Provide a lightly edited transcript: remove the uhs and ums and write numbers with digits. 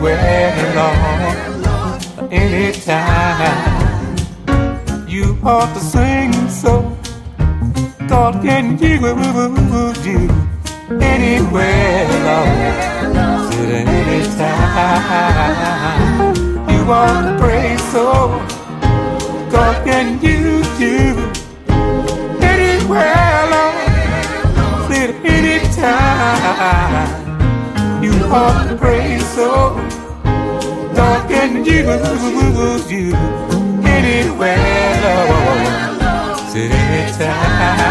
anywhere, Lord, anytime. You ought to sing so. God can use you anywhere, Lord, at any time. You ought to pray so. God can use you anywhere, Lord, at any time. You ought to pray so. God can use you anywhere, Lord, at any time.